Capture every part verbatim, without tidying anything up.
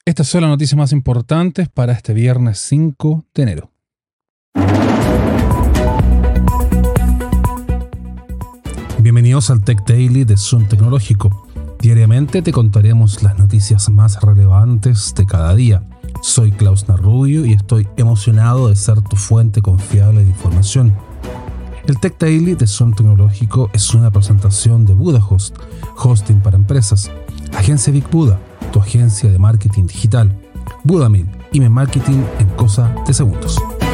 Estas son las noticias más importantes para este viernes cinco de enero. Bienvenidos al Tech Daily de Zoom Tecnológico. Diariamente te contaremos las noticias más relevantes de cada día. Soy Klaus Narrudio y estoy emocionado de ser tu fuente confiable de información. El Tech Daily de Zoom Tecnológico es una presentación de BudaHost, hosting para empresas, Agencia Big Buda, tu agencia de marketing digital, Budamail, email marketing en cosa de segundos.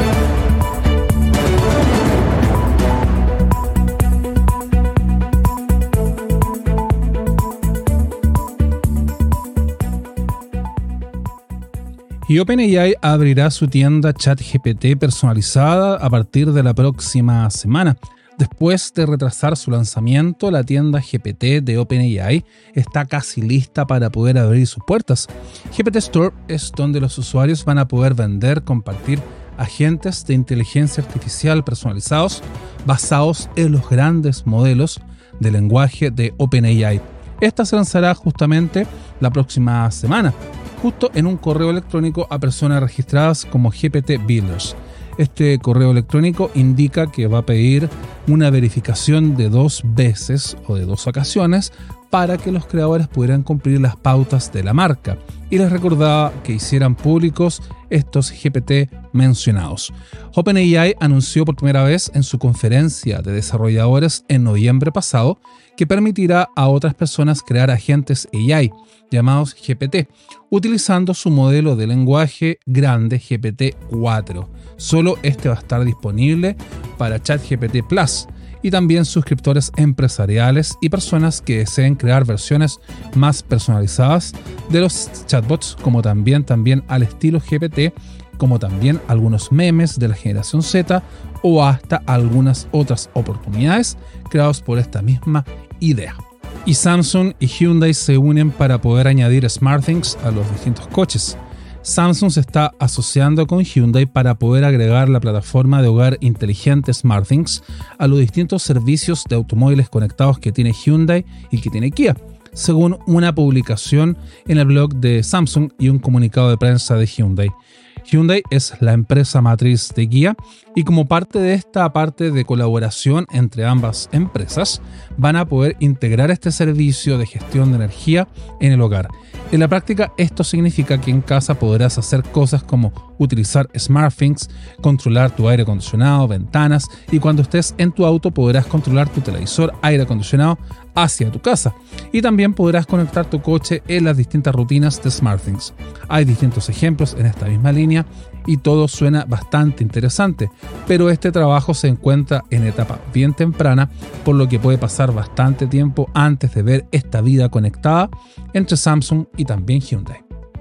Y OpenAI abrirá su tienda ChatGPT personalizada a partir de la próxima semana. Después de retrasar su lanzamiento, la tienda G P T de OpenAI está casi lista para poder abrir sus puertas. G P T Store es donde los usuarios van a poder vender, compartir agentes de inteligencia artificial personalizados basados en los grandes modelos de lenguaje de OpenAI. Esta se lanzará justamente la próxima semana, justo en un correo electrónico a personas registradas como G P T Builders. Este correo electrónico indica que va a pedir una verificación de dos veces o de dos ocasiones para que los creadores pudieran cumplir las pautas de la marca, y les recordaba que hicieran públicos estos G P T mencionados. OpenAI anunció por primera vez en su conferencia de desarrolladores en noviembre pasado que permitirá a otras personas crear agentes A I llamados G P T, utilizando su modelo de lenguaje grande G P T cuatro. Solo este va a estar disponible para ChatGPT Plus y también suscriptores empresariales y personas que deseen crear versiones más personalizadas de los chatbots, como también, también al estilo G P T, como también algunos memes de la generación Z o hasta algunas otras oportunidades creados por esta misma idea. Y Samsung y Hyundai se unen para poder añadir SmartThings a los distintos coches. Samsung se está asociando con Hyundai para poder agregar la plataforma de hogar inteligente SmartThings a los distintos servicios de automóviles conectados que tiene Hyundai y que tiene Kia, según una publicación en el blog de Samsung y un comunicado de prensa de Hyundai. Hyundai es la empresa matriz de Kia y como parte de esta parte de colaboración entre ambas empresas, van a poder integrar este servicio de gestión de energía en el hogar. En la práctica, esto significa que en casa podrás hacer cosas como utilizar SmartThings, controlar tu aire acondicionado, ventanas, y cuando estés en tu auto podrás controlar tu televisor, aire acondicionado hacia tu casa, y también podrás conectar tu coche en las distintas rutinas de SmartThings. Hay distintos ejemplos en esta misma línea y todo suena bastante interesante, pero este trabajo se encuentra en etapa bien temprana, por lo que puede pasar bastante tiempo antes de ver esta vida conectada entre Samsung y también Hyundai.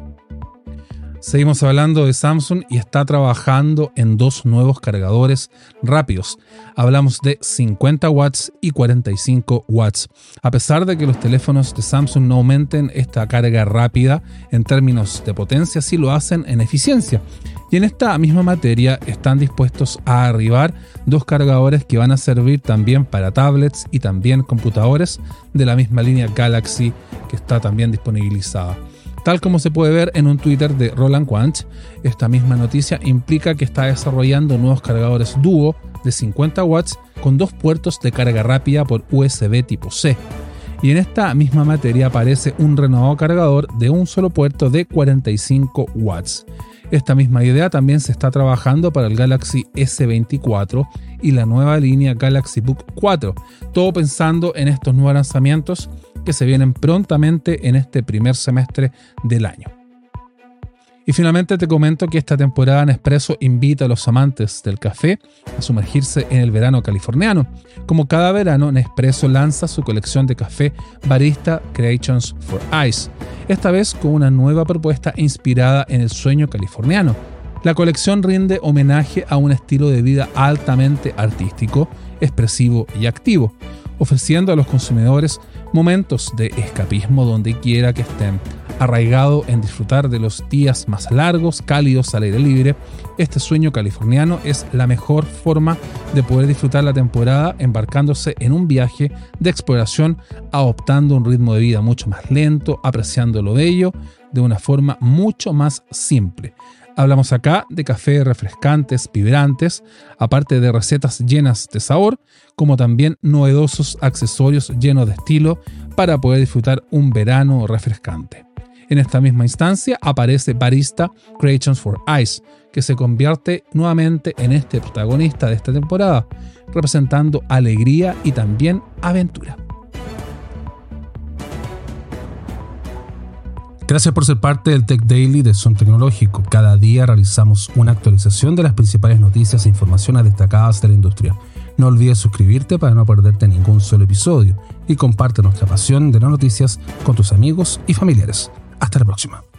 Seguimos hablando de Samsung y está trabajando en dos nuevos cargadores rápidos. Hablamos de cincuenta watts y cuarenta y cinco watts. A pesar de que los teléfonos de Samsung no aumenten esta carga rápida en términos de potencia, sí lo hacen en eficiencia. Y en esta misma materia están dispuestos a arribar dos cargadores que van a servir también para tablets y también computadores de la misma línea Galaxy que está también disponibilizada. Tal como se puede ver en un Twitter de Roland Quandt, esta misma noticia implica que está desarrollando nuevos cargadores Duo de cincuenta watts con dos puertos de carga rápida por U S B tipo C. Y en esta misma materia aparece un renovado cargador de un solo puerto de cuarenta y cinco watts. Esta misma idea también se está trabajando para el Galaxy S veinticuatro y la nueva línea Galaxy Book cuatro, todo pensando en estos nuevos lanzamientos que se vienen prontamente en este primer semestre del año. Y finalmente te comento que esta temporada Nespresso invita a los amantes del café a sumergirse en el verano californiano. Como cada verano, Nespresso lanza su colección de café Barista Creations for Ice, esta vez con una nueva propuesta inspirada en el sueño californiano. La colección rinde homenaje a un estilo de vida altamente artístico, expresivo y activo, ofreciendo a los consumidores momentos de escapismo donde quiera que estén. Arraigado en disfrutar de los días más largos, cálidos al aire libre, este sueño californiano es la mejor forma de poder disfrutar la temporada embarcándose en un viaje de exploración, adoptando un ritmo de vida mucho más lento, apreciando lo bello de una forma mucho más simple. Hablamos acá de cafés refrescantes, vibrantes, aparte de recetas llenas de sabor, como también novedosos accesorios llenos de estilo para poder disfrutar un verano refrescante. En esta misma instancia aparece Barista Creations for Ice, que se convierte nuevamente en este protagonista de esta temporada, representando alegría y también aventura. Gracias por ser parte del Tech Daily de Zoom Tecnológico. Cada día realizamos una actualización de las principales noticias e informaciones destacadas de la industria. No olvides suscribirte para no perderte ningún solo episodio y comparte nuestra pasión de las noticias con tus amigos y familiares. Hasta la próxima.